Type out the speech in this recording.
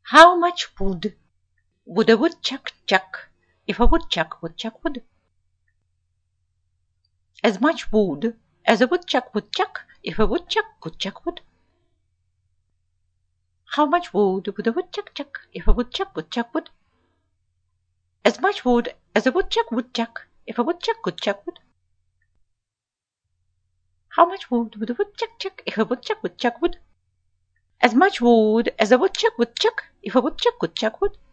How much would a woodchuck chuck if a woodchuck would chuck wood? As much wood as a woodchuck would chuck if a woodchuck could chuck wood. How much wood would a woodchuck chuck if a woodchuck could chuck wood? As much wood as a woodchuck would chuck if a woodchuck could chuck wood. How much wood would a woodchuck chuck if a woodchuck would chuck wood? As much wood as a woodchuck would chuck if a woodchuck could chuck wood.